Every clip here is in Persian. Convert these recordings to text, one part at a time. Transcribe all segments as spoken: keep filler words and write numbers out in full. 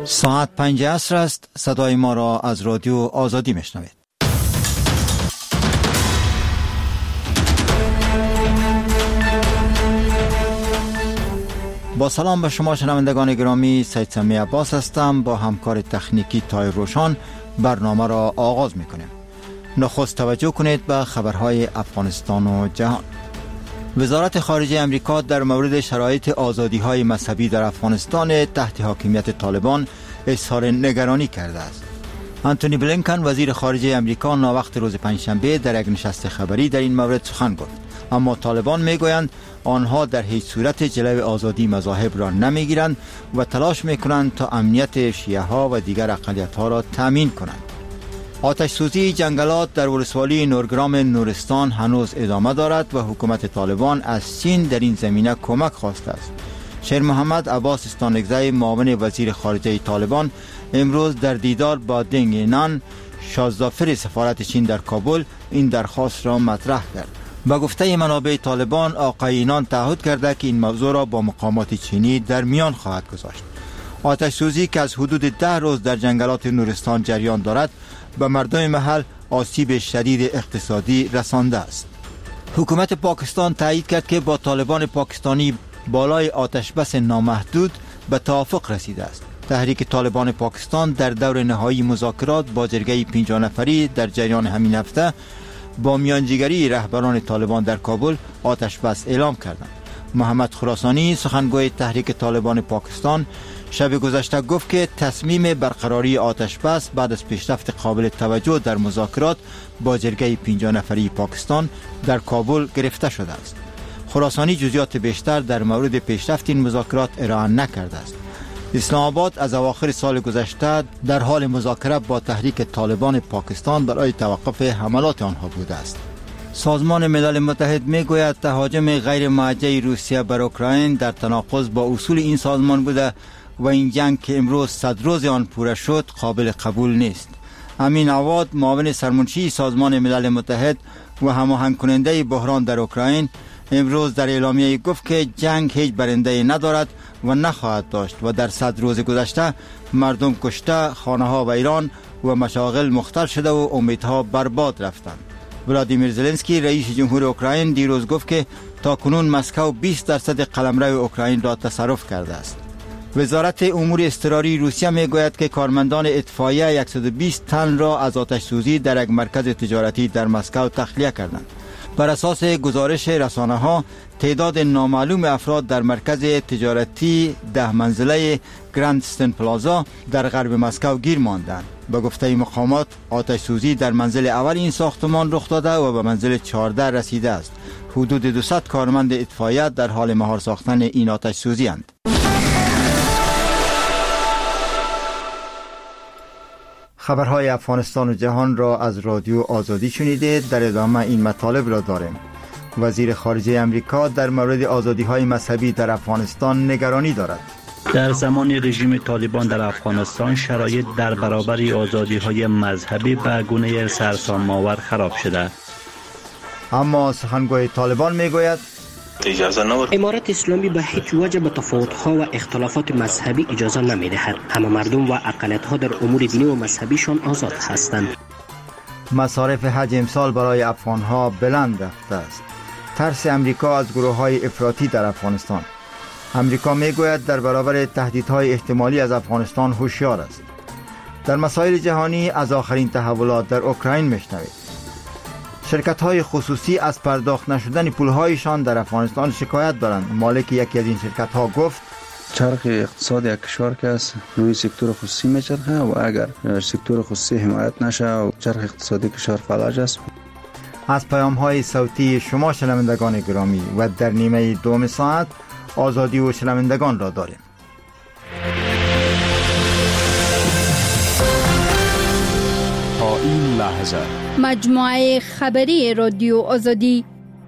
ساعت پنج عصر است. صدای ما را از رادیو آزادی میشنوید. با سلام به شما شنوندگان گرامی، سید سمی عباس هستم. با همکار تکنیکی تای روشان برنامه را آغاز میکنیم. نخست توجه کنید به خبرهای افغانستان و جهان. وزارت خارجه امریکا در مورد شرایط آزادی‌های مذهبی در افغانستان تحت حاکمیت طالبان اظهار نگرانی کرده است. آنتونی بلینکن وزیر خارجه امریکا ناوقت روز پنجشنبه در یک نشست خبری در این مورد سخن گفت، اما طالبان میگویند آنها در هیچ صورت جلوی آزادی مذاهب را نمیگیرند و تلاش میکنند تا امنیت شیعه ها و دیگر اقلیت ها را تامین کنند. آتش سوزی جنگلات در ولسوالی نورگرام نورستان هنوز ادامه دارد و حکومت طالبان از چین در این زمینه کمک خواسته است. شیر محمد عباس استانگزی معاون وزیر خارجه طالبان امروز در دیدار با دنگ نان شازدافر سفارت چین در کابل این درخواست را مطرح کرد. با گفته منابع طالبان، آقای نان تعهد کرده که این موضوع را با مقامات چینی در میان خواهد گذاشت. آتش سوزی که از حدود ده روز در جنگلات نورستان جریان دارد به مردم محل آسیب شدید اقتصادی رسانده است. حکومت پاکستان تایید کرد که با طالبان پاکستانی بالای آتش بس نامحدود به توافق رسیده است. تحریک طالبان پاکستان در دور نهایی مذاکرات با جرگه پنجاه نفری در جریان همین هفته با میانجیگری رهبران طالبان در کابل آتش بس اعلام کردند. محمد خراسانی سخنگوی تحریک طالبان پاکستان شب گذشته گفت که تصمیم برقراری آتش بس بعد از پیشرفت قابل توجه در مذاکرات با جرگه پنجاه نفری پاکستان در کابل گرفته شده است. خراسانی جزئیات بیشتر در مورد پیشرفت این مذاکرات ارائه نکرده است. اسلام آباد از اواخر سال گذشته در حال مذاکره با تحریک طالبان پاکستان برای توقف حملات آنها بوده است. سازمان ملل متحد میگوید تهاجم غیر موجه روسیه بر اوکراین در تناقض با اصول این سازمان بوده و این جنگ که امروز صد روز آن پوره شد قابل قبول نیست. امین عواد معاون سرمنشی سازمان ملل متحد و هماهنگ کننده بحران در اوکراین امروز در اعلامیه گفت که جنگ هیچ برنده ندارد و نخواهد داشت و در صد روز گذشته مردم کشته، خانه ها ویران و مشاغل مختل شده و امیدها برباد رفتند. ولادیمیر زلنسکی رئیس جمهور اوکراین دیروز گفت که تاکنون مسکو بیست درصد قلمرو اوکراین را تصرف کرده است. وزارت امور اضطراری روسیه میگوید که کارمندان اطفائیه صد و بیست تن را از آتش سوزی در یک مرکز تجارتی در مسکو تخلیه کردند. بر اساس گزارش رسانه‌ها تعداد نامعلوم افراد در مرکز تجارتی ده منزله گراند استن پلازا در غرب مسکو گیر ماندند. به گفته مقامات آتش سوزی در منزل اول این ساختمان رخ داده و به منزل چهارده رسیده است. حدود دویست کارمند اطفائیه در حال مهار ساختن این آتش سوزی اند. خبرهای افغانستان و جهان را از رادیو آزادی شنیدید. در ادامه این مطالب را داریم. وزیر خارجه امریکا در مورد آزادی‌های مذهبی در افغانستان نگرانی دارد. در زمان رژیم طالبان در افغانستان شرایط در برابر آزادی‌های مذهبی به گونه سرسام‌آور خراب شده. اما سخنگوی طالبان میگوید امارت اسلامی به هیچ وجه به تفاوت‌ها و اختلافات مذهبی اجازه نمی‌دهد. همه مردم و اقلیت‌ها در امور دینی و مذهبیشان آزاد هستند. مصارف حج امسال برای افغان‌ها بلند رفته است. ترس امریکا از گروه‌های افراطی در افغانستان. امریکا میگوید در برابر تهدیدهای احتمالی از افغانستان هوشیار است. در مسائل جهانی از آخرین تحولات در اوکراین میشنوید. شرکت‌های خصوصی از پرداخت نشدن پول‌هایشان در افغانستان شکایت دارند. مالک یکی از این شرکت‌ها گفت چرخ اقتصاد یک کشور که است روی سکتور خصوصی میچرخه و اگر سکتور خصوصی حمایت نشه و چرخ اقتصادی کشور فلج است. از پیام‌های صوتی شما شنوندگان گرامی و در نیمه دوم ساعت آزادی و شنوندگان را داریم. تا این لحظه مجموعه خبری رادیو آزادی.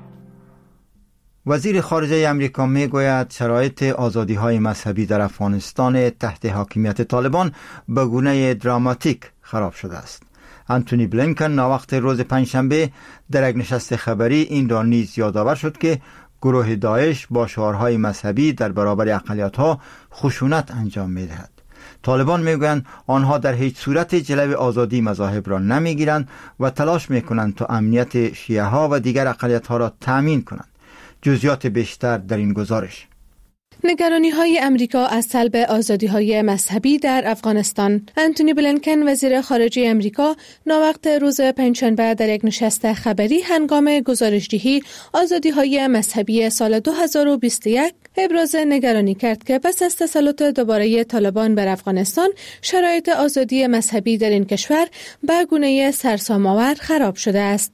وزیر خارجه امریکا میگوید شرایط آزادی‌های مذهبی در افغانستان تحت حاکمیت طالبان به گونه دراماتیک خراب شده است. آنتونی بلینکن ناوقت روز پنجشنبه در یک نشست خبری این را نیز یادآور شد که گروه داعش با شعارهای مذهبی در برابر اقلیت‌ها خشونت انجام می‌دهد. طالبان میگویند آنها در هیچ صورت جلوی آزادی مذاهب را نمیگیرند و تلاش میکنند تا امنیت شیعه ها و دیگر اقلیت ها را تامین کنند. جزئیات بیشتر در این گزارش. نگرانی های امریکا از سلب آزادی های مذهبی در افغانستان. انتونی بلینکن وزیر خارجه امریکا ناوقت روز پنجشنبه در یک نشست خبری هنگام گزارشدهی آزادی های مذهبی سال دو هزار و بیست و یک ابراز نگرانی کرد که پس از تسلط دوباره طالبان بر افغانستان شرایط آزادی مذهبی در این کشور به گونه سرسام‌آور خراب شده است.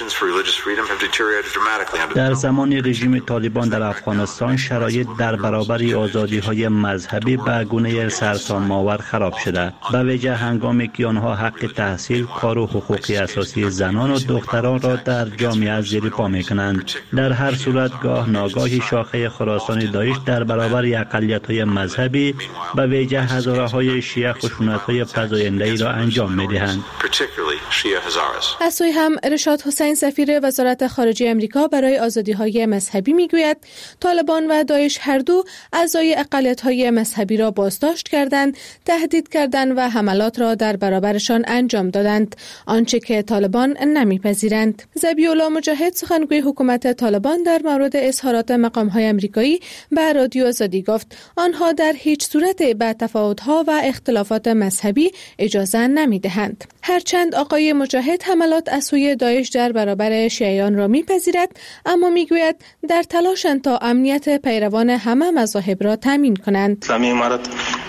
در زمان رژیم طالبان در افغانستان شرایط در برابر آزادی های مذهبی به گونه سرسام‌آور خراب شده، به ویژه هنگامی که آنها حق تحصیل، کار و حقوق اساسی زنان و دختران را در جامعه زیر پا می‌کنند. در هر صورت گاه ناگاهی شاخه خراسان داعش در برابر اقلیت‌های مذهبی به ویژه هزاره‌های شیعه خشونت‌های فزاینده‌ای را انجام می‌دهند. از سوی هم رشاد حسین سفیر وزارت خارجه امریکا برای آزادی‌های مذهبی می‌گوید طالبان و داعش هر دو اعضای اقلیت‌های مذهبی را بازداشت کردند، تهدید کردند و حملات را در برابرشان انجام دادند، آنچه که طالبان نمی‌پذیرند. ذبیح‌الله مجاهد سخنگوی حکومت طالبان در مورد اظهارات مقام‌های آمریکایی به رادیو آزادی گفت آنها در هیچ صورت به تفاوت‌ها و اختلافات مذهبی اجازه نمی‌دهند. هرچند آقای مجاهد حملات از سوی داعش در برابر شیعیان را می‌پذیرد، اما می‌گوید در تلاشند تا امنیت پیروان همه مذاهب را تامین کنند. اسلامی امارت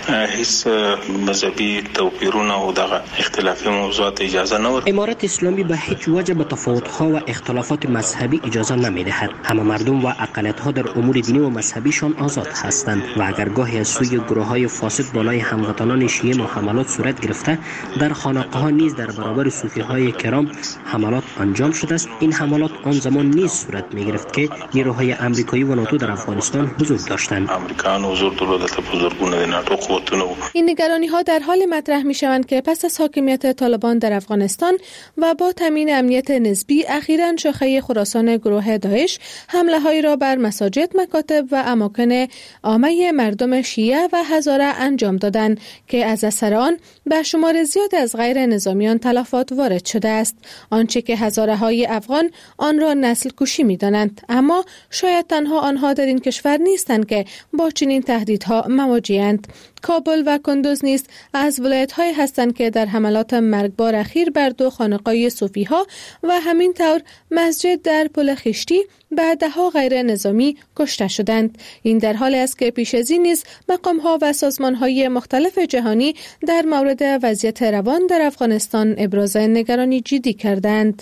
هیچ مذهبی توپیرونه و دغه اختلافی موضوعات اجازه نورد. امارت اسلامی به هیچ وجه به تفاوت‌ها و اختلافات مذهبی اجازه نمی‌دهد. همه مردم و اقلیت‌ها در امور دینی و مذهبیشان آزاد هستند و اگر گاهی از سوی گروه‌های فاسد بالای هموطنان شیعه و حملات صورت گرفته، در خانقاه‌ها نیز در برابر صوفی‌های کرام حملات انجام شده است. این حملات آن زمان نیز صورت می‌گرفت که نیروهای آمریکایی و ناتو در افغانستان حضور داشتند. آمریکایان حضور دولت بزرگونه ناتو قوتونه. این نگرانی‌ها در حال مطرح می‌شوند که پس از حاکمیت طالبان در افغانستان و با تامین امنیت نسبی اخیراً شاخه خراسان گروه داعش حمله‌هایی را بر مساجد، مکاتب و اماکن عامه مردم شیعه و هزاره انجام دادند که از اثر آن به شمار زیاد از غیر نظامیان تلفات وارد شده است، آنچه که هزاره‌های افغان آن را نسل کشی می‌دانند. اما شاید تنها آنها در این کشور نیستند که با چنین تهدیدها مواجه‌اند. کابل و کندوز نیز از ولایت‌هایی هستند که در حملات مرگبار اخیر بر دو خانقاه صوفی‌ها و همین طور مسجد در پل خشتی به ده‌ها غیر نظامی کشته شدند. این در حالی است که پیش از این نیز مقام‌ها و سازمان‌های مختلف جهانی در مورد وضعیت روان در افغانستان ابراز نگرانی جدی کردند.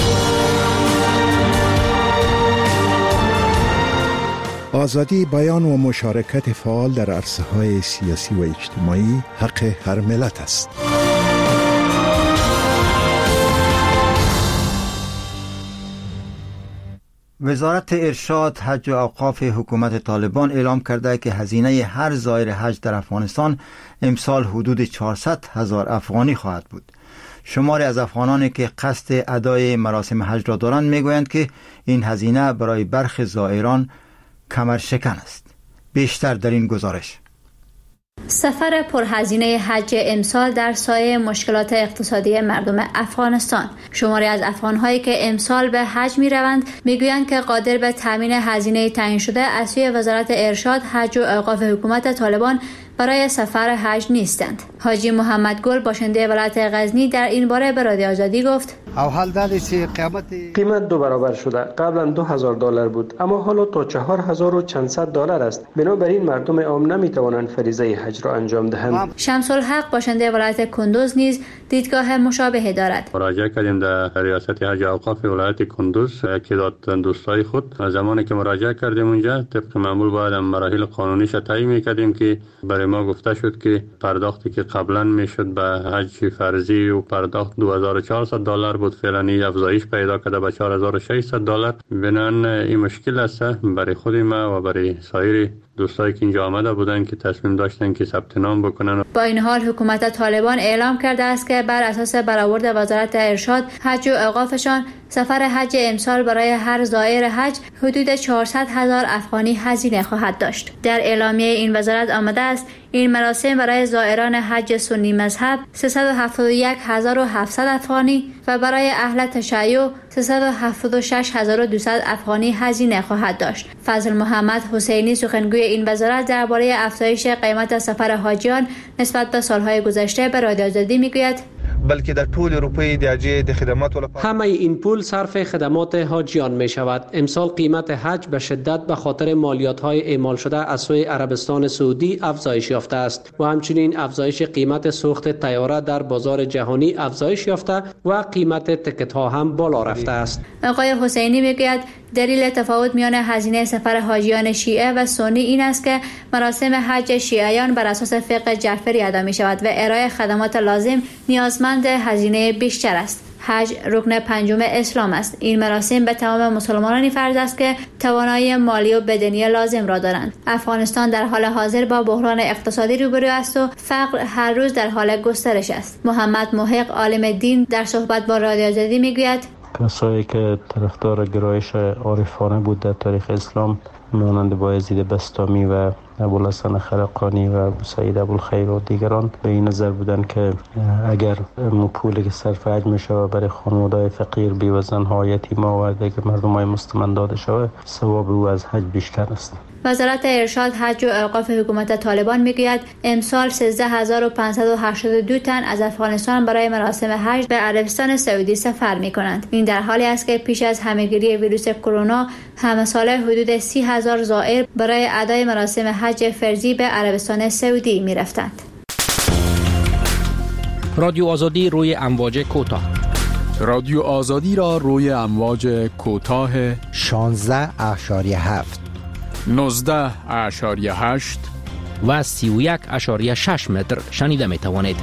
آزادی بیان و مشارکت فعال در عرصه‌های سیاسی و اجتماعی حق هر ملت است. وزارت ارشاد، حج و اوقاف حکومت طالبان اعلام کرده که هزینه هر زائر حج در افغانستان امسال حدود چهارصد هزار افغانی خواهد بود. شماری از افغانانی که قصد ادای مراسم حج را دارند میگویند که این هزینه برای برخی زائران کمرشکن است. بیشتر در این گزارش. سفر پرهزینه حج امسال در سایه مشکلات اقتصادی مردم افغانستان. شماری از افغان‌هایی که امسال به حج می‌روند می‌گویند که قادر به تامین هزینه تعیین شده از سوی وزارت ارشاد، حج و اوقاف حکومت طالبان برای سفر حج نیستند. حاجی محمد گل باشنده ولایت غزنی در این باره به رادیو آزادی گفت: قیمت دو برابر شده. قبلا دو هزار دلار بود، اما حالا تا چهار هزار و چندصد دلار است. بنابراین مردم عام نمیتوانند فریضه حج را انجام دهند. شمس الحق باشنده ولایت کندوز نیز دیدگاه مشابهی دارد. مراجعه کردیم در ریاست حج و اوقاف ولایت کندوز، یکی داد دوستای خود. زمانی که مراجعه کردیم اونجا طبق معمول باید مراحل قانونیش طی می‌کردیم که برای ما گفته شد که پرداختی که قبلا میشد به حج فرضی و پرداخت دو هزار و چهارصد دلار بود، فعلا افزایش پیدا کرده به چهار هزار و ششصد دلار. بنان این مشکل است برای خود ما و برای سایر دوستایی که اینجا آمده بودن که تصمیم داشتن که ثبت نام بکنن. با این حال حکومت طالبان اعلام کرده است که بر اساس برآورد وزارت ارشاد، حج و اوقافشان سفر حج امسال برای هر زائر حج حدود چهارصد هزار افغانی هزینه خواهد داشت. در اعلامیه این وزارت آمده است این مراسم برای زائران حج سنی مذهب سیصد و هفتاد و یک هزار و هفتصد افغانی و برای اهل تشیع سیصد و هفتاد و شش هزار و دویست افغانی هزینه خواهد داشت. فضل محمد حسینی سخنگوی این وزارت درباره افزایش قیمت سفر حاجیان نسبت به سالهای گذشته به رادیو آزادی میگوید بلکه در طول روپی درجه د خدمات همه این پول صرف خدمات حاجیان می شود. امسال قیمت حج به شدت به خاطر مالیات های اعمال شده از سوی عربستان سعودی افزایش یافته است و همچنین افزایش قیمت سوخت طیاره در بازار جهانی افزایش یافته و قیمت تکت ها هم بالا رفته است. آقای حسینی میگوید دلیل تفاوت میان هزینه سفر حاجیان شیعه و سنی این است که مراسم حج شیعیان بر اساس فقه جعفری ادا می شود و ارائه خدمات لازم نیازمند هزینه بیشتر است. حج رکن پنجم اسلام است. این مراسم به تمام مسلمانانی فرض است که توانایی مالی و بدنی لازم را دارند. افغانستان در حال حاضر با بحران اقتصادی روبرو است و فقر هر روز در حال گسترش است. محمد محق عالم دین در صحبت با رادیو آزادی میگوید کسایی که طرفدار گرایش عارفانه بود در تاریخ اسلام مانند بایزید بستامی و ابوالحسن خرقانی و ابو سعید ابوالخیر و دیگران به این نظر بودند که اگر پولی که صرف حج می شود برای خانواده‌های فقیر بیوزن ها یتیما و دیگر مردم های مستمند داده شود ثواب او از حج بیشتر است. وزارت ارشاد حج و اوقاف حکومت طالبان میگوید امسال سیزده هزار و پانصد و هشتاد و دو تن از افغانستان برای مراسم حج به عربستان سعودی سفر می کنند. این در حالی است که پیش از همهگیری ویروس کرونا همه ساله حدود سی هزار زائر برای ادای مراسم حج فرضی به عربستان سعودی می رفتند. رادیو آزادی روی امواج کوتاه. رادیو آزادی را روی امواج کوتاه شانزده اشاری هفت نوزده اشاری هشت و سی و یک اشاری شش متر شنیده می توانید.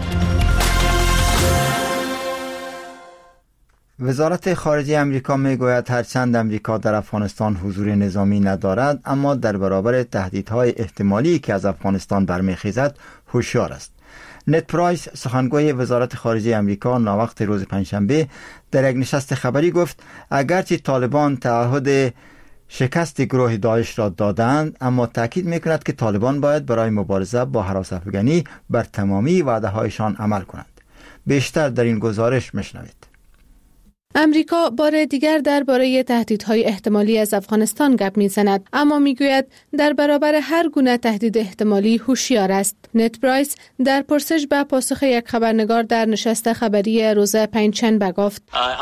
وزارت خارجه امریکا می گوید هرچند امریکا در افغانستان حضور نظامی ندارد اما در برابر تهدیدهای احتمالی که از افغانستان برمیخیزد هوشیار است. نت پرایس سخنگوی وزارت خارجه امریکا ناوقت روز پنجشنبه در یک نشست خبری گفت اگرچه طالبان تعهد شکست گروه داعش را دادند اما تاکید میکند که طالبان باید برای مبارزه با هراس افغانی بر تمامی وعده هایشان عمل کنند. بیشتر در این گزارش میشنوید. امریکا بار دیگر درباره تهدیدهای احتمالی از افغانستان گپ میزند اما میگوید در برابر هر گونه تهدید احتمالی هوشیار است. نت پرایس در پرسش به پاسخ یک خبرنگار در نشست خبری روز پنجشنبه گفت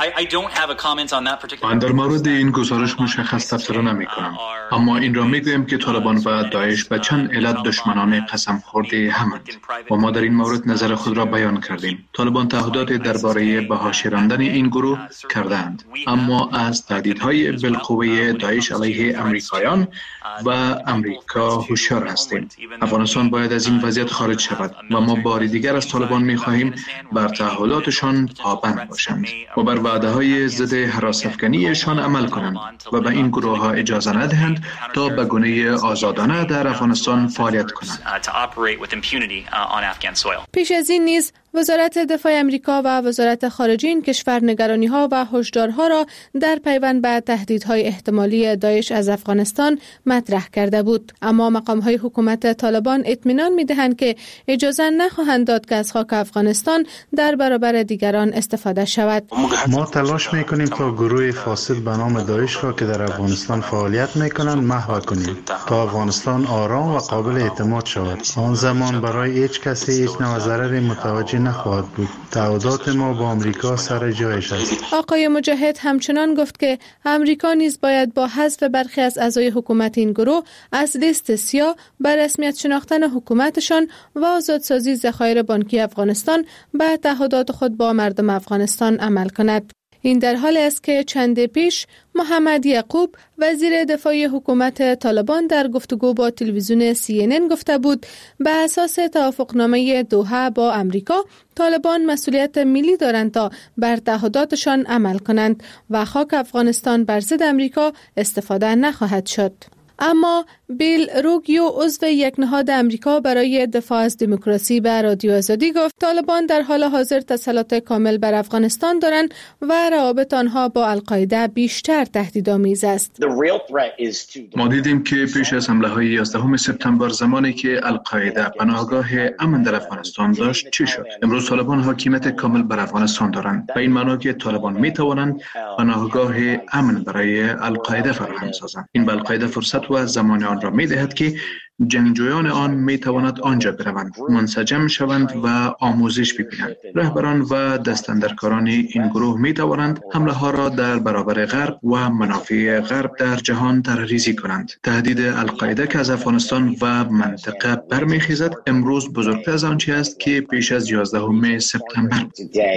من در مورد این گزارش مشخص تبصره نمی کنم اما این را میگویم که طالبان و داعش به چند علت دشمنان قسم خورده همند و ما در این مورد نظر خود را بیان کردیم. طالبان تعهدات درباره بهاش راندن این گروه کردند اما از تهدیدهای بالقوه داعش علیه امریکایان و امریکا هوشیار هستیم. افغانستان باید از این وضعیت خارج شود و ما بار دیگر از طالبان می‌خواهیم بر تعهداتشان پابند باشند و بر وعده‌های ضد هراس افغانیشان عمل کنند و به این گروه‌ها اجازه ندهند تا به گونه آزادانه در افغانستان فعالیت کنند. پیش از این نیز وزارت دفاع امریکا و وزارت خارجه این کشور نگرانی‌ها و هشدارها را در پیوند به تهدیدهای احتمالی داعش از افغانستان مطرح کرده بود اما مقام‌های حکومت طالبان اطمینان می‌دهند که اجازه نخواهند داد که از خاک افغانستان در برابر دیگران استفاده شود. ما تلاش می‌کنیم تا گروه فاسد به نام داعش را که در افغانستان فعالیت می‌کنند محو کنیم تا افغانستان آرام و قابل اعتماد شود. آن زمان برای هیچ کسی هیچ نوع ضرری متوجه نخواهد بود. تعهدات ما با آمریکا سر جایش است. آقای مجاهد همچنان گفت که آمریکا نیز باید با حذف برخی از اعضای حکومت این گروه از لیست سیاه بر رسمیت شناختن حکومتشان و آزادسازی ذخایر بانکی افغانستان به تعهدات خود با مردم افغانستان عمل کند. این در حالی است که چند پیش محمد یعقوب وزیر دفاع حکومت طالبان در گفتگو با تلویزیون سی ان ان گفته بود به اساس توافقنامه دوحه با امریکا طالبان مسئولیت ملی دارند تا بر تعهداتشان عمل کنند و خاک افغانستان بر ضد امریکا استفاده نخواهد شد. اما بیل روگیو عضو یک نهاد امریکا برای دفاع از دموکراسی به رادیو آزادی گفت طالبان در حال حاضر تسلط کامل بر افغانستان دارند و روابط آنها با القاعده بیشتر تهدیدآمیز است. ما دیدیم که پیش از حمله های یازدهم سپتامبر زمانی که القاعده پناهگاه امن در افغانستان داشت چی شد؟ امروز طالبان حاکمیت کامل بر افغانستان دارند و این معنی که طالبان می توانند پناهگاه امن برای القاعده فراهم سازند. این به القاعده فرصت و زمان آن را می دهد که جنگجویان آن می تواند آنجا بروند، منسجم شوند و آموزش ببینند. رهبران و دستاندرکاران این گروه می توانند حمله ها را در برابر غرب و منافع غرب در جهان طرحریزی کنند. تهدید القاعده که از افغانستان و منطقه برمیخیزد امروز بزرگتر از آنچه است که پیش از یازدهم سپتامبر.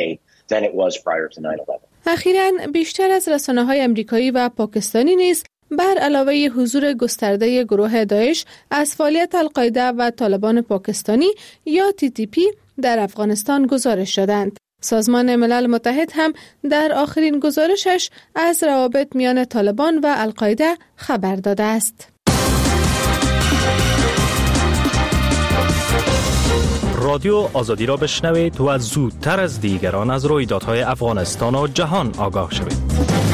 اخیراً بیشتر از رسانه‌های آمریکایی و پاکستانی نیز بر علاوه حضور گسترده گروه داعش از فعالیت القاعده و طالبان پاکستانی یا تی تی پی در افغانستان گزارش دادند. سازمان ملل متحد هم در آخرین گزارشش از روابط میان طالبان و القاعده خبر داده است. رادیو آزادی را بشنوید و زودتر از دیگران از رویدادهای افغانستان و جهان آگاه شوید.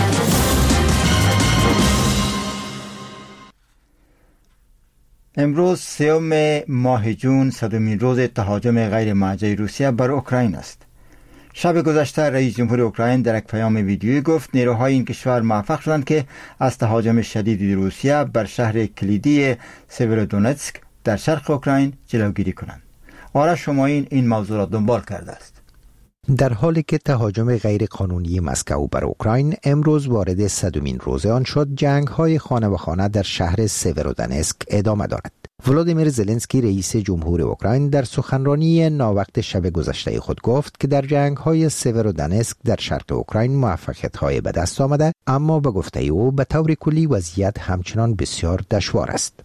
امروز سوم ماه جون، صدمین روز تهاجم غیر موجه روسیه بر اوکراین است. شب گذشته رئیس جمهور اوکراین در یک پیام ویدیویی گفت نیروهای این کشور موفق شدند که از تهاجم شدید روسیه بر شهر کلیدی سیورودونتسک در شرق اوکراین جلوگیری کنند. آرش شماین این موضوع را دنبال کرده است. در حالی که تهاجم غیر قانونی مسکو بر اوکراین امروز وارد صدمین روز آن شد، جنگ‌های خانه به خانه در شهر سیورودونتسک ادامه دارد. ولادیمیر زلنسکی رئیس جمهور اوکراین در سخنرانی ناوقت شب گذشته خود گفت که در جنگ‌های سیورودونتسک در شرق اوکراین موفقیت‌های به دست آمده، اما به گفته او به طور کلی وضعیت همچنان بسیار دشوار است.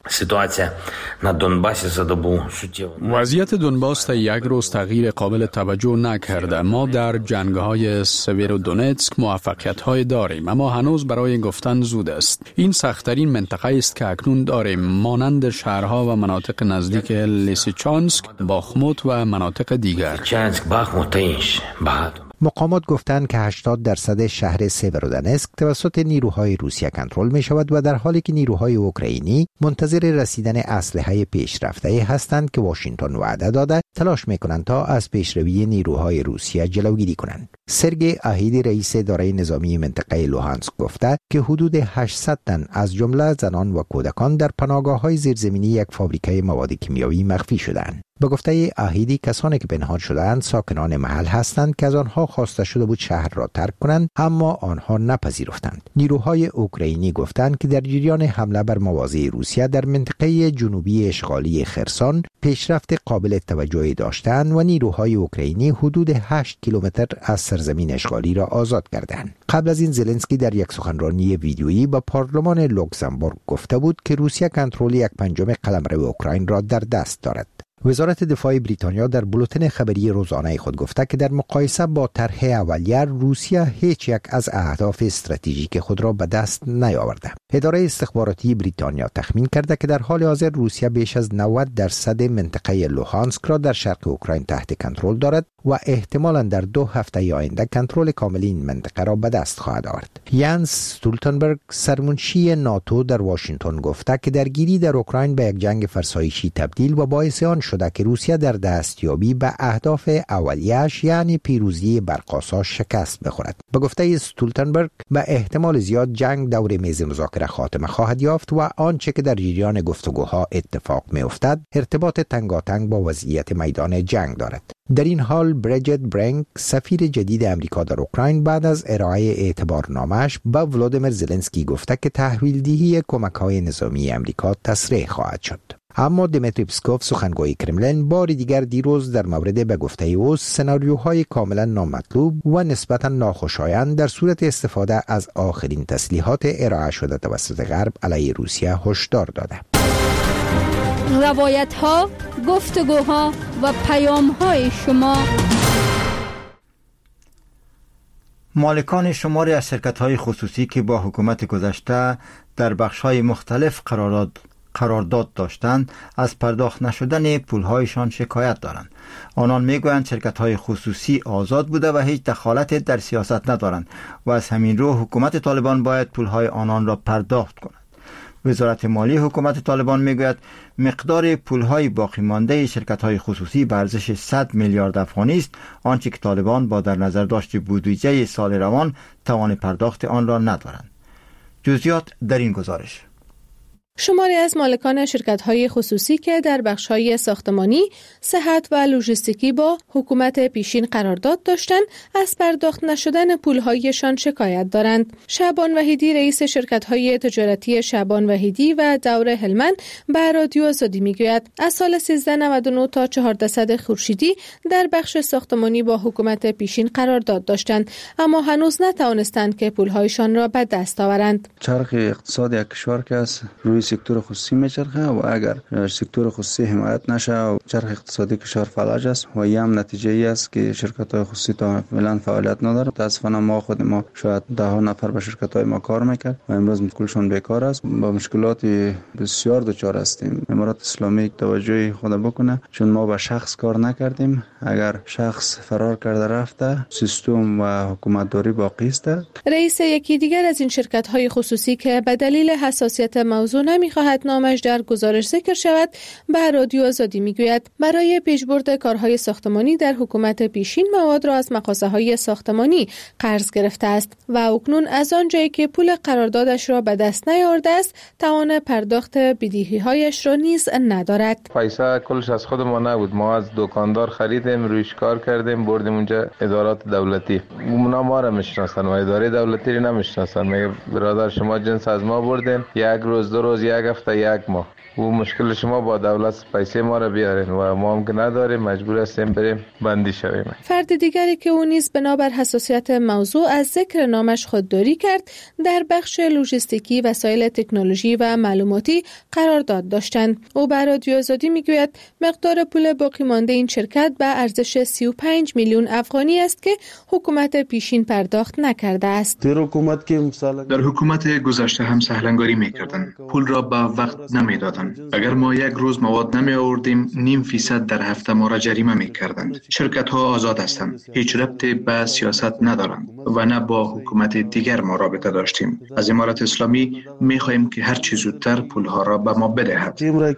وضعیت دونباس تا یک روز تغییر قابل توجه نکرده. ما در جنگ‌های سیورودونتسک موفقیت‌های داریم، اما هنوز برای گفتن زود است. این سخت‌ترین منطقه است که اکنون داریم، مانند شهرها و مناطق نزدیک لیسیچانسک، باخموت و مناطق دیگر. مقامات گفتند که هشتاد درصد شهر سیورودونتسک توسط نیروهای روسیه کنترل می شود و در حالی که نیروهای اوکراینی منتظر رسیدن اسلحه پیشرفته هستند که واشنگتن وعده داده تلاش می کنند تا از پیشروی نیروهای روسیه جلوگیری کنند. سرگئی آهیدی رئیس اداره نظامی منطقه لوهانسک گفته که حدود هشتصد تن از جمله زنان و کودکان در پناهگاه‌های زیرزمینی یک فابریکه مواد کیمیایی مخفی شدند. به گفته آهیدی کسانی که پنهان شدند ساکنان محل هستند که از آنها خواسته شده بود شهر را ترک کنند، اما آنها نپذیرفتند. نیروهای اوکراینی گفتند که در جریان حمله بر مواضع روسیه در منطقه جنوبی اشغالی خرسون پیشرفت قابل توجهی داشتند و نیروهای اوکراینی حدود هشت کیلومتر از سرزمین اشغالی را آزاد کردند. قبل از این زلنسکی در یک سخنرانی ویدیویی با پارلمان لوکزامبورگ گفته بود که روسیه کنترل یک پنجم قلمرو اوکراین را در دست دارد. وزارت دفاع بریتانیا در بولتن خبری روزانه خود گفته که در مقایسه با طرح اولیه روسیه هیچ یک از اهداف استراتژیک خود را به دست نیاورده. اداره استخباراتی بریتانیا تخمین کرده که در حال حاضر روسیه بیش از نود درصد منطقه لوهانسک را در شرق اوکراین تحت کنترل دارد و احتمالاً در دو هفته آینده کنترل کامل این منطقه را به دست خواهد آورد. یانس استولتنبرگ سرمنشی ناتو در واشنگتن گفته که درگیری در اوکراین به یک جنگ فرسایشی تبدیل و باعث آن شده که روسیه در دستیابی به اهداف اولیه‌اش یعنی پیروزی بر قاصا شکست بخورد. به گفته استولتنبرگ به احتمال زیاد جنگ دور میز مذاکره خاتمه خواهد یافت و آنچه که در جریان گفتگوها اتفاق می‌افتد ارتباط تنگاتنگ با وضعیت میدان جنگ دارد. در این حال بریجت برنک سفیر جدید امریکا در اوکراین بعد از ارائه اعتبارنامه‌اش به ولادیمیر زلنسکی گفته که تحویلدهی کمک‌های نظامی امریکا تسریع خواهد شد. اما دیمیتری پسکوف سخنگوی کرملین بار دیگر دیروز در مورد به گفته او سناریوهای کاملا نامطلوب و نسبتا ناخوشایند در صورت استفاده از آخرین تسلیحات ارائه شده توسط غرب علیه روسیه هشدار داده. روایت ها، گفتگوها و پیام های شما مالکان شماری از شرکت‌های خصوصی که با حکومت گذشته در بخش‌های مختلف قرارداد قرارداد داشتند از پرداخت نشدن پول‌هایشان شکایت دارند. آنان میگویند شرکت‌های خصوصی آزاد بوده و هیچ دخالت در سیاست ندارند و از همین رو حکومت طالبان باید پول‌های آنان را پرداخت کند. وزارت مالی حکومت طالبان میگوید مقدار پول‌های باقی مانده شرکت‌های خصوصی به ارزش صد میلیارد افغانی است، آنچه که طالبان با در نظر داشت بودجه سال روان توان پرداخت آن را ندارند. جزئیات در این گزارش. شماری از مالکان شرکت‌های خصوصی که در بخش‌های ساختمانی، صحت و لوجستیکی با حکومت پیشین قرارداد داشتند، از پرداخت نشدن پول‌هایشان شکایت دارند. شعبان وحیدی رئیس شرکت‌های تجارتی شعبان وحیدی و دور هلمند به رادیو آزادی می‌گوید از سال سیزده نود و نه تا چهاردهصد خورشیدی در بخش ساختمانی با حکومت پیشین قرارداد داشتند، اما هنوز نتوانستند که پول‌هایشان را به دست آورند. چرخ اقتصاد یک کشور که است روی سکتور خصوصی میچرخه و اگر سکتور خصوصی حمایت نشه و چرخ اقتصادی کشور فلج است و این هم نتیجه ای است که شرکت های خصوصی تا فعلا فعالیت نداره. متاسفانه ما خود ما شاید ده ها نفر به شرکت های ما کار میکرد و امروز کلشون بیکار است. با مشکلات بسیار دچار هستیم. امارات اسلامی توجه خود بکنه، چون ما با شخص کار نکردیم. اگر شخص فرار کرده رفته سیستم و حکومت داری باقی است. رئیس یکی دیگر از این شرکت های خصوصی که به دلیل حساسیت موضوع نمیخواهد نامش در گزارش ذکر شود به رادیو آزادی میگوید برای پیشبرد کارهای ساختمانی در حکومت پیشین مواد را از مغازه‌های ساختمانی قرض گرفته است و اکنون از آنجایی که پول قراردادش را به دست نیاورده است توان پرداخت بدهی‌هایش را نیز ندارد. پیسه کلش از خود ما نبود، ما از دکاندار خریدیم، رویش کار کردیم، بردیم اونجا ادارات دولتی. اونا ما را میشناسن و اداره دولتی را نمیشناسن. میگه برادر شما جنس از ما بردین، یک روز دو روز یک هفته یک ماه و مشکل شما با دولت پیسه ما را بیارین و ما هم که نداریم مجبور هستیم بریم بندی شویم. فرد دیگری که او نیز بنابر حساسیت موضوع از ذکر نامش خودداری کرد در بخش لوجستیکی وسایل تکنولوژی و معلوماتی قرارداد داشتند. او بر رادیو آزادی میگوید مقدار پول باقی مانده این شرکت به ارزش سی و پنج میلیون افغانی است که حکومت پیشین پرداخت نکرده است. در حکومت که در حکومت گذشته هم سهلنگاری میکردند، پول را به وقت نمیدادند. اگر ما یک روز مواد نمی آوردیم نیم فیصد در هفته ما را جریمه می کردند. شرکت ها آزاد هستند، هیچ ربطی به سیاست ندارند و نه با حکومت دیگر ما رابطه داشتیم. از امارت اسلامی می خواهیم که هر چه زودتر پول ها را به ما بدهد.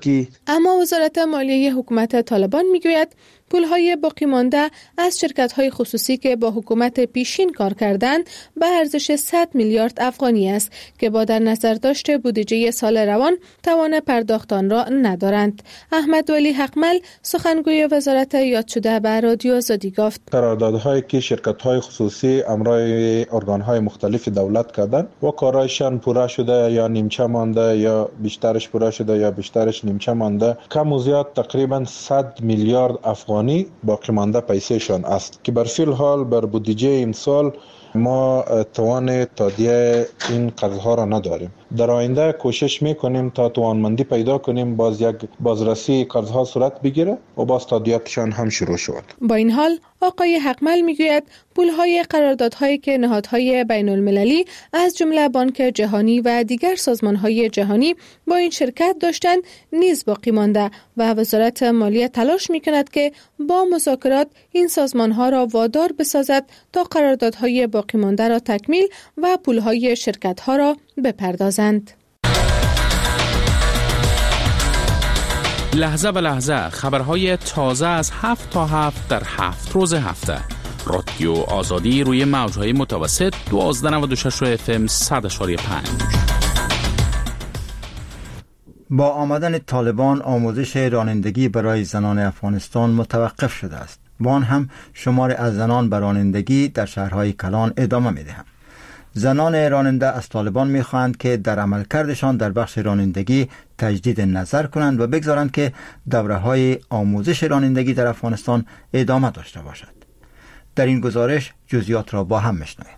اما وزارت مالیه حکومت طالبان می گوید پول‌های باقی مانده از شرکت‌های خصوصی که با حکومت پیشین کار کردند به ارزش صد میلیارد افغانی است که با در نظر داشت بودجه سال روان توان پرداخت آن را ندارند. احمد ولی حقمل سخنگوی وزارت یاد شده به رادیو آزادی گفت قراردادهایی که شرکت‌های خصوصی امرای ارگان‌های مختلف دولت کردند و کارایشان پورا شده یا نیمچه مانده یا بیشترش پورا شده یا بیشترش نیمچه مانده، کم و زیاد تقریبا صد میلیارد افغانی باقی مانده پیسهشان است که بر فی الحال بر بودجه این سال ما توان تادیه این قرضها را نداریم. در آینده کوشش میکنیم تا توانمندی پیدا کنیم باز یک بازرسی قرضها صورت بگیره و باز تادیاتشان هم شروع شود. با این حال آقای حقمل میگوید پولهای قراردادهایی که نهادهای بین المللی از جمله بانک جهانی و دیگر سازمانهای جهانی با این شرکت داشتند نیز باقی مانده و وزارت مالیه تلاش میکند که با مذاکرات این سازمانها را وادار بسازد تا قراردادهای باقی مانده را تکمیل و پولهای شرکتها را بپردازند. لحظه به لحظه خبرهای تازه از هفت تا هفت در هفت روز هفته. رادیو آزادی روی موجهای متوسط دوازده نود و شش اف ام صد و پنج. با آمدن طالبان آموزش رانندگی برای زنان افغانستان متوقف شده است. با آن هم شمار از زنان به رانندگی در شهرهای کلان ادامه می‌دهند. زنان راننده از طالبان می‌خواهند که در عملکردشان در بخش رانندگی تجدید نظر کنند و بگذارند که دوره‌های آموزش رانندگی در افغانستان ادامه داشته باشد. در این گزارش جزئیات را با هم می‌شنویم.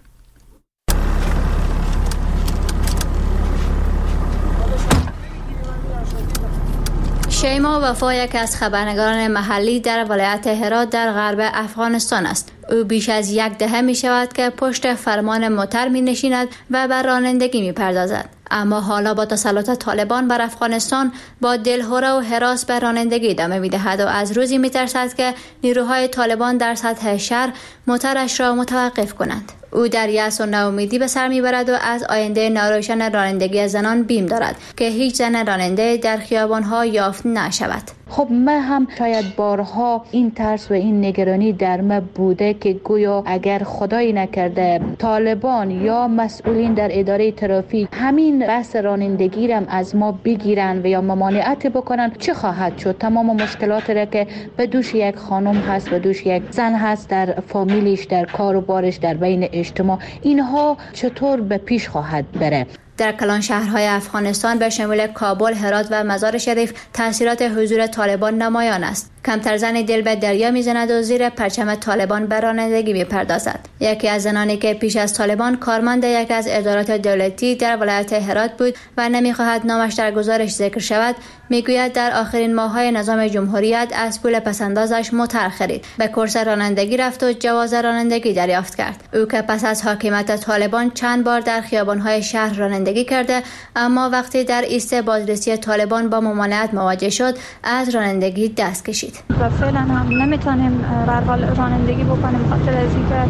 شیما وفا یک از خبرنگاران محلی در ولایت هرات در غرب افغانستان است. او بیش از یک دهه می شود که پشت فرمان موتر می نشیند و بر رانندگی می پردازد. اما حالا با تسلط طالبان بر افغانستان با دلهره و هراس به رانندگی ادامه می دهد و از روزی می ترسد که نیروهای طالبان در سطح شهر موترش را متوقف کنند. او در یأس و ناامیدی به سر میبرد و از آینده ناروشن رانندگی زنان بیم دارد که هیچ زن راننده در خیابان‌ها یافت نشود. خب من هم شاید بارها این ترس و این نگرانی در من بوده که گویا اگر خدایی نکرده طالبان یا مسئولین در اداره ترافیک همین بحث رانندگی را از ما بگیرن و یا ممانعت بکنن، چه خواهد شد؟ تمام مشکلات را که به دوش یک خانم هست، به دوش یک زن هست، در فامیلش، در کار و بارش، در بین اجتماع، اینها چطور به پیش خواهد بره؟ در کلان شهرهای افغانستان به شمول کابل، هرات و مزار شریف تاثیرات حضور طالبان نمایان است. کمتر زنی دل به دریا میزند و زیر پرچم طالبان به رانندگی میپردازد. یکی از زنانی که پیش از طالبان کارمند یک از ادارات دولتی در ولایت هرات بود و نمیخواهد نامش در گزارش ذکر شود، میگوید در آخرین ماه‌های نظام جمهوریت از پول پسندازش موتر خرید، به کورس رانندگی رفت و جواز رانندگی دریافت کرد. او که پس از حاکمیت طالبان چند بار در خیابان‌های شهر رانندگی کرده، اما وقتی در ایست بازرسی طالبان با ممانعت مواجه شد، از رانندگی دست کشید. و فعلا هم نمیتونیم به هر حال رانندگی بکنیم، خاطر از اینکه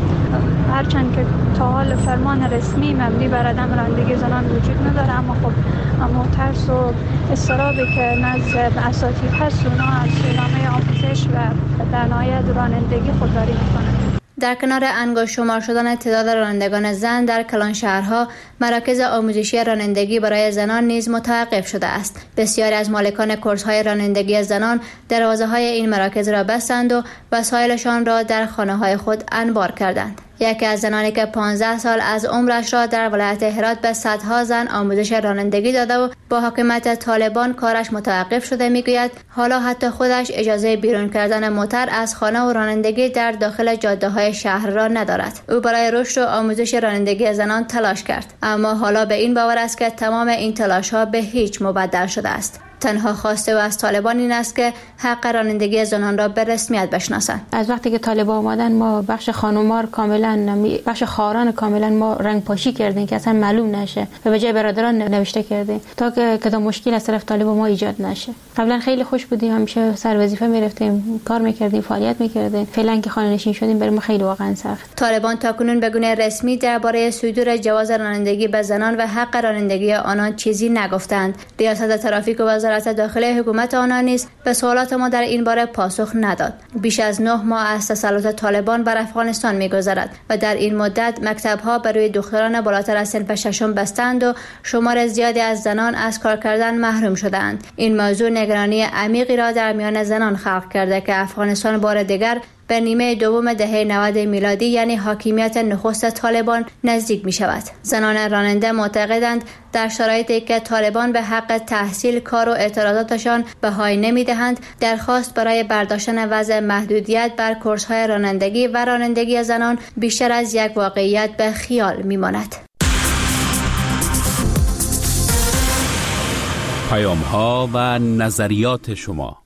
هرچند که تا حال فرمان رسمی مبنی بر عدم رانندگی زنان وجود نداره، اما خب اما ترس و اضطرابی که نزد اساتید هست اونا از نامه آموزش و در نهایت رانندگی خودداری میکنند. در کنار انگشت شمار شدن تعداد رانندگان زن در کلان شهرها، مراکز آموزشی رانندگی برای زنان نیز متوقف شده است. بسیاری از مالکان کورس‌های رانندگی زنان دروازه‌های این مراکز را بستند و وسایلشان را در خانه‌های خود انبار کردند. یکی از زنانی که پانزده سال از عمرش را در ولایت هرات به صدها زن آموزش رانندگی داده و با حکومت طالبان کارش متوقف شده میگوید حالا حتی خودش اجازه بیرون کردن موتر از خانه و رانندگی در داخل جاده‌های شهر را ندارد. او برای رشد و آموزش رانندگی زنان تلاش کرد، اما حالا به این باور است که تمام این تلاش‌ها به هیچ مبدل شده است. تنها خواسته و از طالبان این است که حق رانندگی زنان را به رسمیت بشناسند. از وقتی که طالبان آمدن ما بخش خانومار کاملا، بخش خاران کاملا ما رنگ پاشی کردیم که اصلا معلوم نشه و به جای برادران نوشته کردیم تا که کدام مشکل از طرف طالبان ما ایجاد نشه. قبلا خیلی خوش بودیم، همیشه سر وظیفه میرفتیم، کار میکردیم، فعالیت میکردیم. فعلا که خانه نشین شدیم برای ما خیلی واقعا سخت. طالبان تاکنون به گونه رسمی درباره صدور جواز رانندگی به زنان و حق رانندگی آنان چیزی نگفتند. ریاست ترافیک و وزارت داخلی حکومت آنان نیز به سوالات ما در این باره پاسخ نداد. بیش از نه ماه از تسلط طالبان بر افغانستان می‌گذرد و در این مدت مکتب‌ها برای دختران بالاتر از صنف ششم بستند و شمار زیادی از زنان از کار کردن محروم شدند. این موضوع نگرانی عمیقی را در میان زنان خلق کرده که افغانستان بار دیگر به نیمه دوم دهه نود میلادی یعنی حاکمیت نخست طالبان نزدیک می شود. زنان راننده معتقدند در شرایطی که طالبان به حق تحصیل، کار و اعتراضاتشان بهای نمی دهند، درخواست برای برداشتن وضع محدودیت بر کورس‌های رانندگی و رانندگی زنان بیشتر از یک واقعیت به خیال می ماند. پیام‌ها و نظریات شما.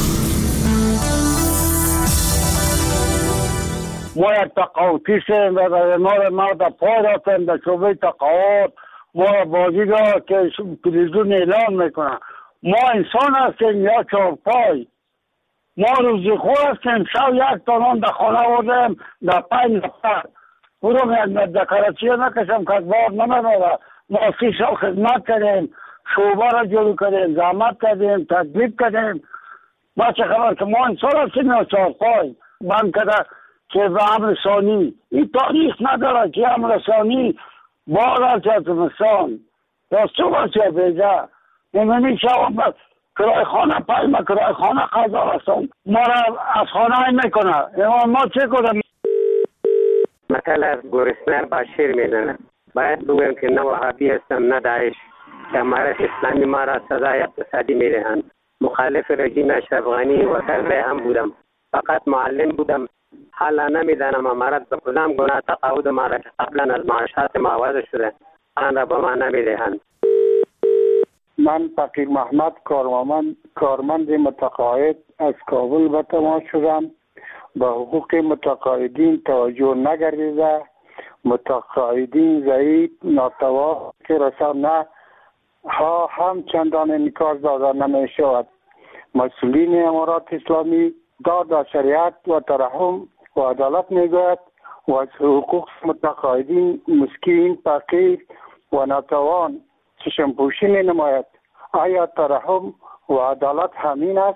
ما یک تقاوتیستیم و ما را ما را پا رفتیم در شعبه تقاوت، ما را بازی را که تلویزیون اعلان میکنن. ما انسان هستیم یا چارپای، ما روزی خور هستیم. شب یک تانان در خانه آوردیم در پنج نفر برو یک دکارچی نکشم که بار نمیداره. ما سی سال خدمت کردیم، شعبه را جلو کردیم، زحمت کردیم، تدبیر کردیم. ما چه خبر که ما انسان هستیم یا چارپای بند کرده که به امر ثانی این تاریخ نداره که امر ثانی بار از اتمستان راستو باشه بیجه نمینی شوام کرای خانه پایمه کرای خانه قضا هستم ما را از خانه این میکنه ما چه کنم. مثل از گرسنه با شیر میزنه. باید بگویم که نه وهابی هستم نه داعش که امارت اسلامی ما را سزای اقتصادی میدهند. مخالف رژیم اشرف غنی و سرده هم بودم، فقط معلم بودم. حالا نمیدانم امارت به کدام گناه تقاعد ما را که قبلا از معاشات ما عوض شده آن را به ما نمیدهند. من فقیر محمد کارمند کارمند متقاعد از کابل به تماس شدم. به حقوق متقاعدین توجه نگردیده، متقاعدین ضعیف ناتوا که رسا نه ها هم چندان انعکاس داده نمی شود. مسئولین امارات اسلامی داد و شریعت و ترحم و عدالت می گوید و از حقوق متقاعدین مسکین فقیر و ناتوان چشم پوشی می نماید. آیا ترحم و عدالت همین است؟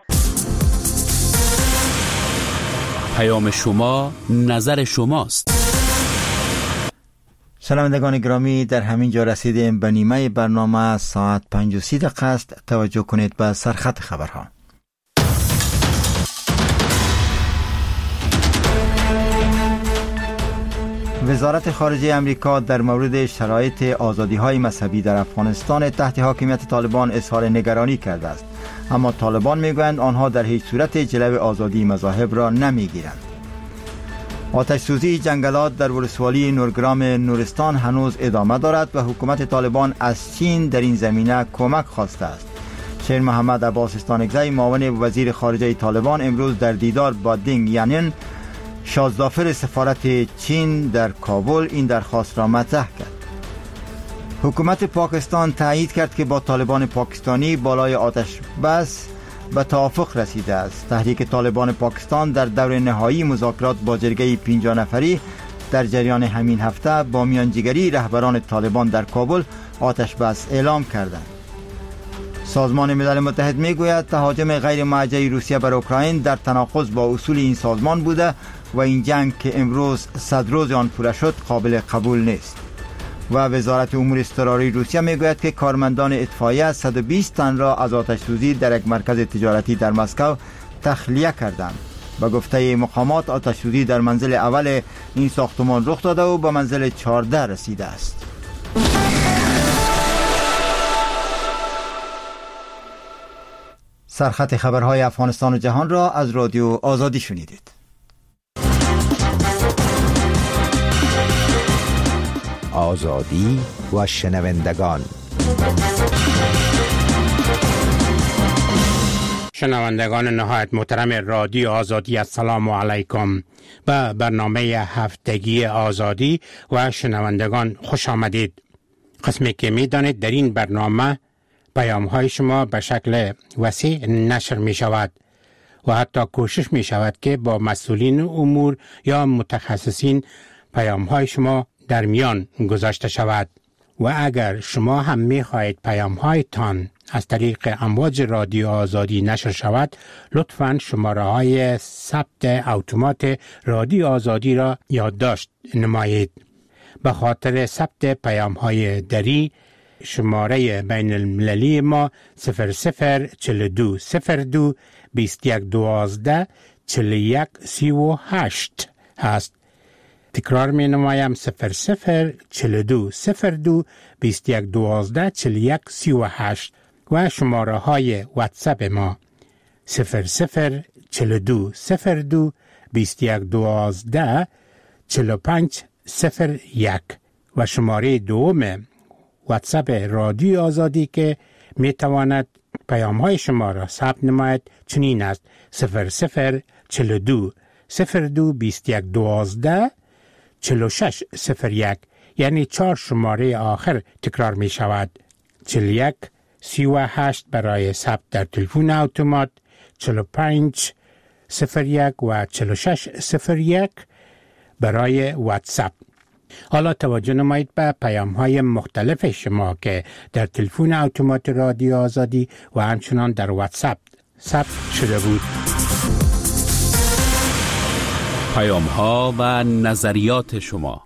پیام شما نظر شماست. شنوندگان گرامی، در همین جا رسیدیم به نیمه برنامه. ساعت پنج و سی دقیقه است. توجه کنید به سرخط خبرها. وزارت خارجه امریکا در مورد شرایط آزادی‌های مذهبی در افغانستان تحت حاکمیت طالبان اظهار نگرانی کرده است، اما طالبان میگویند آنها در هیچ صورت جلو آزادی مذاهب را نمیگیرند. آتش سوزی جنگلات در ولسوالی نورگرام نورستان هنوز ادامه دارد و حکومت طالبان از چین در این زمینه کمک خواسته است. شیر محمد عباس استانکزی، معاون وزیر خارجه طالبان، امروز در دیدار با دینگ یانین، شازدافر سفارت چین در کابل، این درخواست را مطرح کرد. حکومت پاکستان تایید کرد که با طالبان پاکستانی بالای آتش بس به توافق رسیده است. تحریک طالبان پاکستان در دور نهایی مذاکرات با جرگه پنجاه نفری در جریان همین هفته با میانجیگری رهبران طالبان در کابل آتش بس اعلام کردند. سازمان ملل متحد میگوید تهاجم غیر موجه روسیه بر اوکراین در تناقض با اصول این سازمان بوده و این جنگ که امروز صد روز آن پوره شد قابل قبول نیست. و وزارت امور اضطراری روسیه میگوید که کارمندان اطفائیه صد و بیست تن را از آتش سوزی در یک مرکز تجارتی در مسکو تخلیه کردند. به گفته مقامات آتش سوزی در منزل اول این ساختمان رخ داده و به منزل چهارده رسیده است. سرخط خبرهای افغانستان و جهان را از رادیو آزادی شنیدید. آزادی و شنوندگان. شنوندگان نهایت محترم رادیو آزادی، السلام علیکم. به برنامه هفتگی آزادی و شنوندگان خوش آمدید. قسمی که می دانید در این برنامه پیام های شما به شکل وسیع نشر می شود و حتی کوشش می شود که با مسئولین امور یا متخصصین پیام های شما در میان گذاشته شود. و اگر شما هم می خواهید پیام هایتان از طریق امواج رادیو آزادی نشر شود، لطفاً شماره های ثبت اتومات رادیو آزادی را یادداشت نمایید. به خاطر ثبت پیام های دری شماره بین المللی ما صفر صفر چهل و دو صفر دو بیست و یک دوازده چهل و یک سی و هشت هست. تکرار می نمایم صفر صفر چهل و دو صفر دو بیست و یک دوازده چهل و یک سی و هشت و شماره های واتساپ ما صفر صفر چهل و دو صفر دو بیست و یک دوازده چهل و پنج صفر یک و شماره دوم واتساپ رادیو آزادی که می تواند پیام های شما را ثبت نماید چنین است: صفر صفر چهل و دو صفر دو بیست و یک دوازده چهل و شش صفر یک، یعنی چهار شماره آخر تکرار می شود. چهل و یک سی و هشت برای ثبت در تلفن اتومات، چهل و پنج صفر یک و چهل و شش صفر یک برای واتساپ. حالا توجه نمایید به پیام های مختلف شما که در تلفن اتومات رادیو آزادی و همچنان در واتساپ ثبت شده بود. پیام ها و نظریات شما.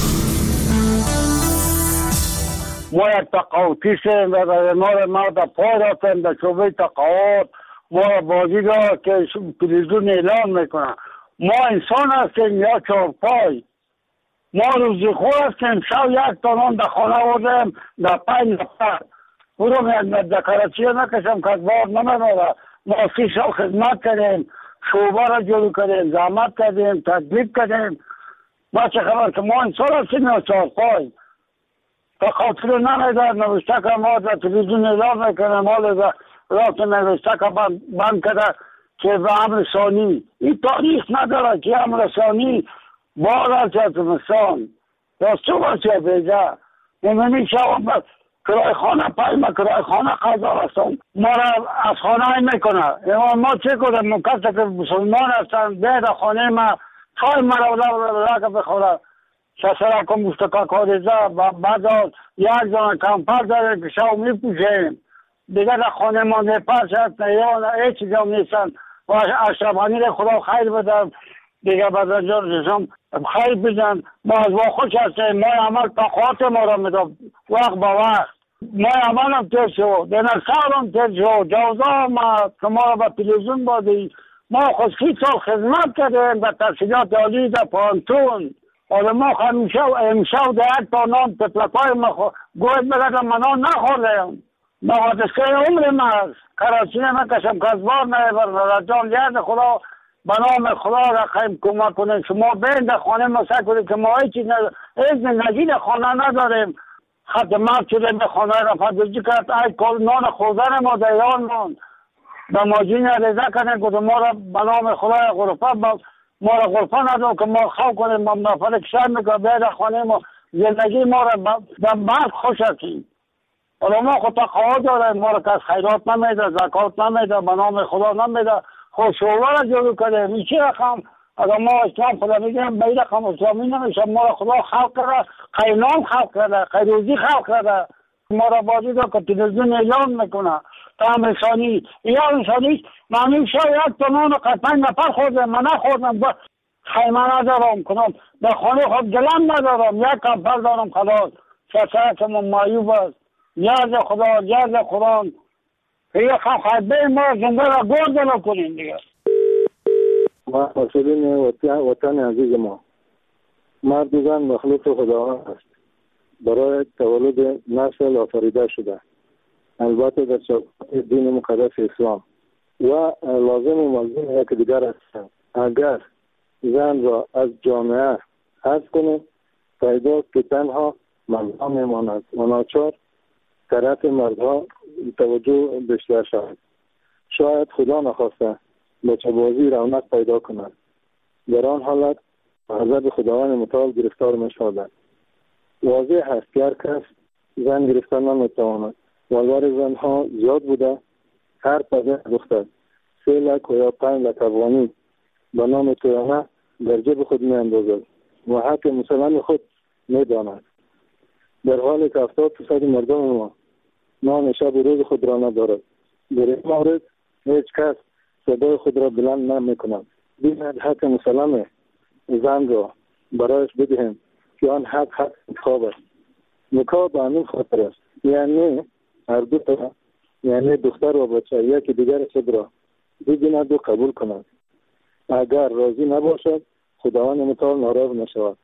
ما یک تقاوتیشیم و ما را ما در پای رفتیم در شعبه تقاوت، ما بازی را که تلویزیون اعلان میکنن. ما انسان هستیم یا چهارپای، ما روزی خور هستیم. شب یک تانان در خانه آوردیم در پنج نفر برو در کراچی نکشم که بار نمیداره. ما سی سال خدمت کردیم، شعبه را جلو کردیم، زحمت کردیم، تکلیف کردیم. ما چه خبر که ما انسان هستیم یا چهارپای. تا خاطر نمیده نوشته که ما در تلویزیون اعلام میکنه مال رات نوشته که بند کرده که به امر ثانی این تاریخ نداره که امر ثانی بار چه تمستان راستو باشه بیجا نمیمی شوام کرای خانه پایما کرای خانه قضا رسون ما را از خانه ای میکنه ما چه کنم کسی که مسلمان هستن بید خانه ما چای مرا را بخوره شسره که مستقا کاریزه بعد یک زن کمپر داره که شو میپوشیم دیگه در خانه ما نپرشد یا هیچ جا نیستن و اشرفانی را خدا خیر بده دیگه بعد اینجا رسم خیر بزن ما از ما خوش هستیم ما عمل تقاط ما را میده وقت با وقت ما عمل هم تیر شو دینستار هم تیر شو جوزا ما که ما را به تلویزیون بادی ما خودکی سال خدمت کردیم به تحصیلات عالی در پانتون حالا ما همیشه امشب در یک تا نام تطلقای ما گوید بگردم من نام نخوردیم نوادسته عمر ما هست کراچی نمیکشم کسبار نمیبر رجال یاد خدا به نام خدا را خیلی کمک کنیم شما بین در خانه ما سعی کنید که ما هیچ چیز نگید خانه نداریم خدمت شده به خانه را فدرجی کرد ای کل نان خوردن ما در ایران ماند به ماجین رضا کنیم که ما را به نام خدا غرفه ما را غرفه ندارم که ما خواه کنیم ما نفر کشن میکنم بین خانه ما زندگی ما را در مرد خوش هستیم حالا ما خود تقاعد داریم ما را که از خیرات نمیده زکات نمیده به نام خدا نمیده خوشولا را جلو کنیم این چی رقم اگر ما اسلام خدا میگیم به این رقم اسلامی نمیشه ما را خدا خلق کرده خیرنام خلق کرده خیروزی خلق کرده ما را بازی دا که تلویزیون اعلان میکنه تام رسانی یا رسانی من میشه یک تنون قطعی نفر خوردم من نخوردم خیمه ندارم کنم در خانه خود گلم ندارم یک کمپر دارم خلاص شسره که من معیوب است یاد خدا یاد خدا یه خیبه ما زنده را گرد کنیم دیگه ما مسئولین وطن عزیز ما مردگان مخلوق خداوند است برای تولد نسل آفریده شده البته در چوکات دین مقدس اسلام و لازم و ملزم یک دیگر هستند اگر زن را از جامعه حذف کنیم پیدا که تنها مردها میماند و ناچار طرف مردها توجه بیشتر شود شاید خدا نخواسته بچه بازی رونق پیدا کند در آن حالت غضب خداوند متعال گرفتار می شود واضح است که هر کس زن گرفتن نمیتواند والوار زنها زیاد بوده هر پدر دختر سه لک و یا پنج لک افغانی به نام توانه در جیب خود می اندازد و حق مسلمان خود می داند در حالی که هفتاد فیصد مردم ما نام شب و روز خود را ندارد در این مورد هیچ کس صدای خود را بلند نمی کند بیاید حق مسلم زن را برایش بدهیم که آن حق حق انتخاب است نکاح به همین خاطر است یعنی هر دو طرف یعنی دختر و بچه یکی دیگر خود را ببیند و قبول کند اگر راضی نباشد خداوند متعال ناراض نشود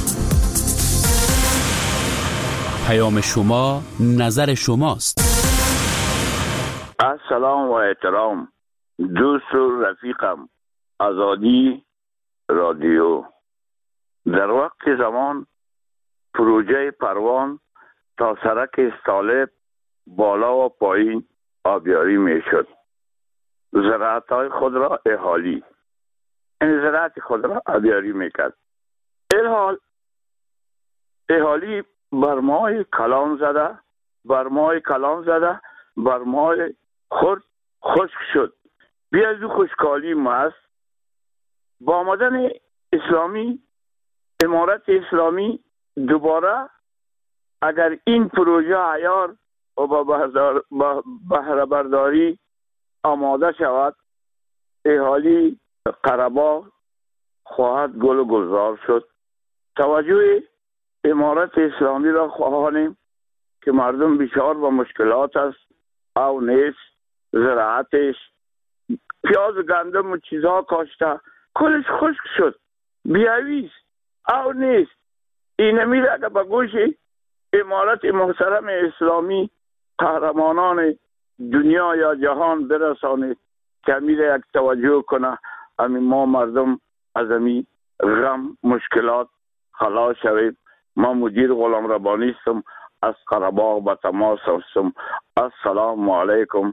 پیام شما نظر شماست. السلام و احترام دوست و رفیقم آزادی رادیو در وقت زمان پروژه پروان تا سرک استالب بالا و پایین آبیاری می شد زراعت های خود را اهالی این زراعت خود را آبیاری می کرد الحال اهالی بر ماه کلان زده بر ماه کلان زده بر ماه خورد خشک شد بیاید و خوشکالی ما است با آمدن اسلامی امارت اسلامی دوباره اگر این پروژه عیار و با بهره برداری آماده شود اهالی قره‌باغ خواهد گل و گلزار شد توجه امارت اسلامی را خواهانیم که مردم بسیار با مشکلات است او نیست زراعتش پیاز و گندم و چیزها کاشته کلش خشک شد بیاویست او نیست این میره اگر به گوش امارت محترم اسلامی قهرمانان دنیا یا جهان برسانید که میره یک توجه کنه همین ما مردم از همین غم مشکلات خلاص شوید ما مدیر غلام ربانی هستم از قره‌باغ به تماس هستم. السلام علیکم.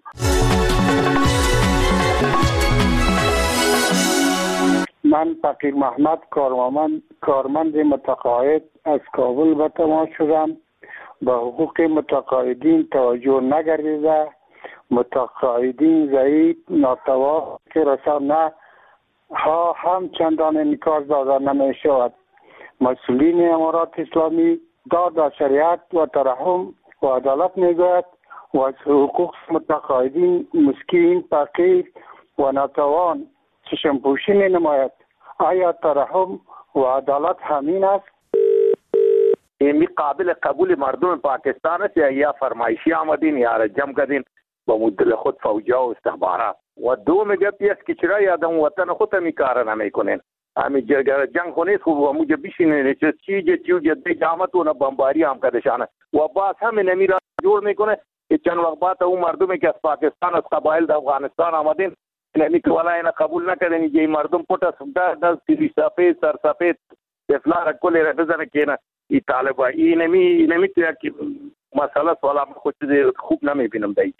من فقیر محمد کارمند کارمند متقاعد از کابل به تماس شدم. به حقوق متقاعدین توجه نگردیده، متقاعدین ضعیف ناتوان که رسانه ها هم چندان انعکاس داده نمی شود. مسئولین امارات اسلامی داد و شریعت و ترحم و عدالت می گوید و از حقوق متقاعدین مسکین، فقیر و ناتوان چشم پوشی می نماید. آیا ترحم و عدالت همین است؟ این قابل قبول مردم پاکستان است یا فرمایشی آمدین یا رجم کردین با مدل خود فوجا و استخبارات؟ و دو میگه است که چرا یادم وطن خود می کار نمیکنین؟ امی جنگ خونیست خوب و موجه بیشینه چه چیجه چیوجه دی جامتون بمباری هم کدشانه و باز همین امیرا جور میکنه که چند وقت بعد اون مردمی که از پاکستان از قبایل در افغانستان آمدین نمی که ولا اینا قبول نکردن که مردم پوتا در سیری سفید سر سفید افلار کلی را بزنه که اینا ای طالبا ای نمی نمی تویا که مسئله سوالا خود خوب نمی بینم دایید.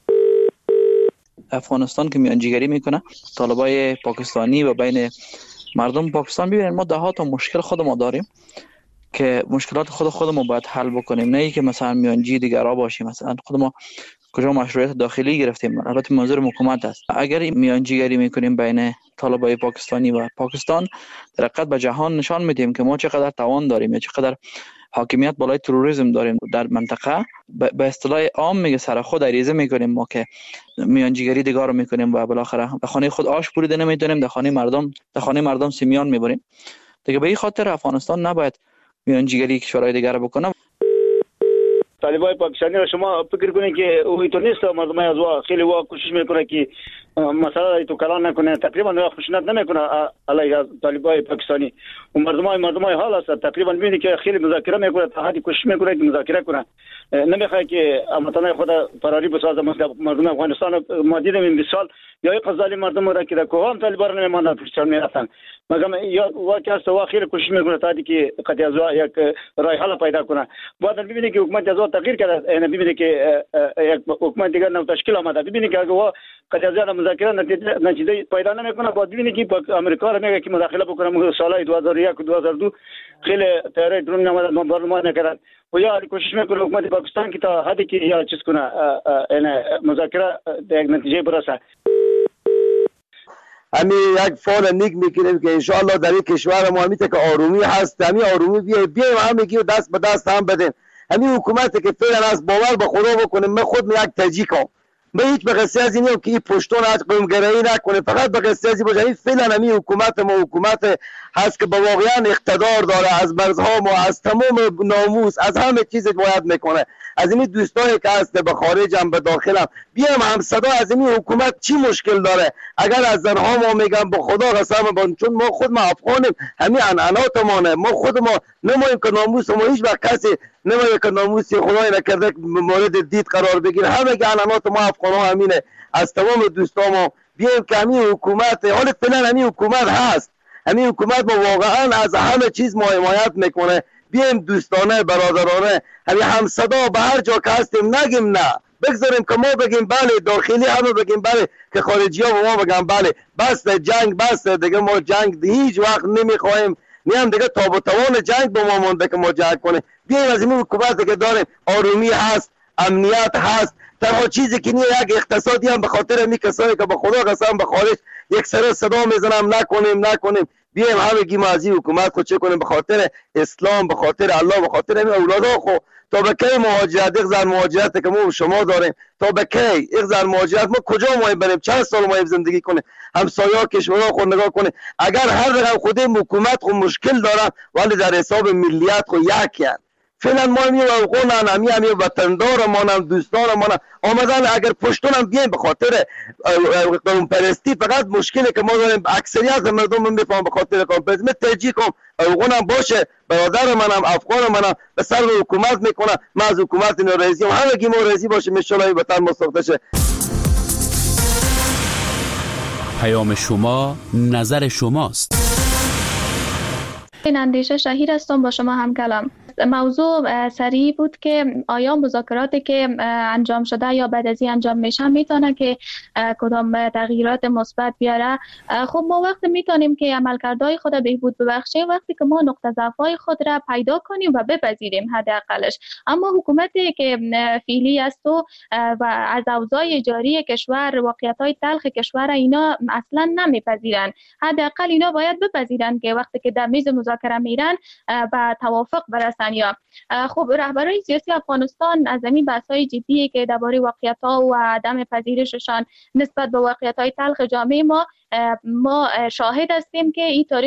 افغانستان که میانجیگری میکنه طالبای پاکستانی و بین مردم پاکستان، ببینید ما ده ها تا مشکل خود ما داریم که مشکلات خود خود ما باید حل بکنیم، نه ای که مثلا میانجی دیگرا باشیم. مثلا خود ما کجا مشروعیت داخلی گرفتیم، البته منظور حکومت است. اگر میانجیگری میکنیم بین طالبای پاکستانی و پاکستان، در حقیقت به جهان نشان میدیم که ما چقدر توان داریم یا چقدر حاکمیت بالای تروریسم داریم در منطقه. به اصطلاح عام میگه سر خود عریضه میکنیم ما که میانجیگری دیگه رو میکنیم و بالاخره به خانه خود آش بریده نمیتونیم، در خانه مردم در خانه مردم سیمیان میبریم دیگه. به این خاطر افغانستان نباید میانجیگری کشورهای دیگر رو بکنه. طالبای پاکستانی را شما فکر کنید که او تو نیست مردم از وا خیلی وا کوشش میکنه که مثلا تو کلان نکنه، تقریبا خشونت نمیکنه علیه طالبای پاکستانی و مردمای مردمای حال است. تقریبا میبینی که خیلی مذاکره میکنه، تا حدی کوشش میکنه که مذاکره کنه، نمیخواد که امتنای خود فراری بسازه. مردم افغانستان ما دیدیم این بیست سال یا یک قضالی مردم را که در کوه هم طالبان نمیماندن پشتر میرفتن، مگم یا واقعا است وا خیلی کوشش میکنه تا حدی که قضیه از یک راه حل پیدا کنه. بعد میبینی که حکومت از تغییر کرده، یعنی میبینی که یک حکومت دیگر نو تشکیل آمده، میبینی که اگه قضیه از مذاکره نتیجه پیدا نمیکنه، بعد میبینی که امریکا را میگه که مداخله بکنه. سال دو هزار و یک و دو هزار و دو خیلی تیاری درون نماده بمبارمان نکردن و یا کوشش میکنه حکومت پاکستان که تا حدی که یا چیز کنه، یعنی مذاکره به یک نتیجه برسه. همین یک فال نیک میکنیم که انشاءالله در این کشور ما همیته که آرومی هست، همین آرومی بیه بیایم هم میگیم دست به دست هم بدیم. همین حکومت که فعلا از باور به خدا بکنیم. من خود یک تاجیکم، من هیچ به قصه از اینیم که این پشتون از قومگرایی نکنه، فقط به قصه از این باشه. این فعلا همین حکومت ما حکومت هست که با واقعا اقتدار داره، از مرزها ما از تمام ناموس از همه چیز باید میکنه. از این دوستایی که هست به خارج هم به داخل هم بیام هم صدا از این حکومت چی مشکل داره. اگر از زنها ما میگم با خدا قسم بان، چون ما خود ما افغانیم، همین عنعناتمونه، ما خود ما نماییم که ناموس ما هیچ وقت کسی نمایه که ناموسی خدای نکرده مورد دید قرار بگیره. همه که عنعنات ما افغان ها همینه. از تمام دوستا ما بیایم که همین حکومت، حالا فعلا همین حکومت هست، همین حکومت ما واقعا از همه چیز ما حمایت میکنه. بیایم دوستانه برادرانه همین هم صدا به هر جا که هستیم نگیم نه، بگذاریم که ما بگیم بله، داخلی همه بگیم بله، که خارجی ها به ما بگیم بله بس جنگ بس دیگه، ما جنگ هیچ وقت نمیخوایم، نیم دیگه تاب و توان جنگ به ما مونده که ما جنگ کنیم. بیایم از این حکومت که داریم آرومی هست، امنیت هست، تنها چیزی که نیه یک اقتصادی هم به خاطر می کسانی که به خدا قسم به خارج یک سر صدا میزنم نکنیم نکنیم. بیایم همه گیم از این حکومت خود چه کنیم به خاطر اسلام، به خاطر الله، به خاطر همین اولادها خو. تا به کی مهاجرت، یک زن مهاجرت که ما شما داریم، تا به کی یک زن مهاجرت ما کجا ما بریم؟ چند سال ما زندگی کنیم؟ همسایه‌ها کشورها خود نگاه کنیم. اگر هر رقم خود حکومت خود مشکل دارن ولی در حساب ملیت خود یکی هست. فعلا ما می افغانان همی همی وطندار مانم دوستان مانم آمدن. اگر پشتونم بیایم به خاطر قوم پرستی، فقط مشکلی که ما داریم اکثریت مردم میفهم به خاطر قوم پرستی. من تاجیکم، افغانم باشه، برادر منم افغان منم به سر حکومت میکنم. من از حکومت ناراضیم، همه کی ناراضی باشه ان شاء الله وطن مساخته شه. پیام شما نظر شماست. این اندیشه شهیر هستم با شما هم کلام. موضوع سریع بود که آیا مذاکراتی که انجام شده یا بعد از این انجام میشه میتونه که کدام تغییرات مثبت بیاره. خب ما وقتی میتونیم که عملکردهای خود بهبود ببخشیم وقتی که ما نقطه ضعف‌های خود را پیدا کنیم و بپذیریم حداقلش. اما حکومتی که فعلی است و از اوضاع جاری کشور واقعیت‌های تلخ کشور اینا اصلا نمیپذیرن. حداقل اینا باید بپذیرن که وقتی که در میز مذاکره میرن به توافق برسن. یا خب رهبران سیاسی افغانستان از این بحث‌های جدی که درباره واقعیت‌ها و عدم پذیرششان نسبت به واقعیت‌های تلخ جامعه ما ما شاهد هستیم که این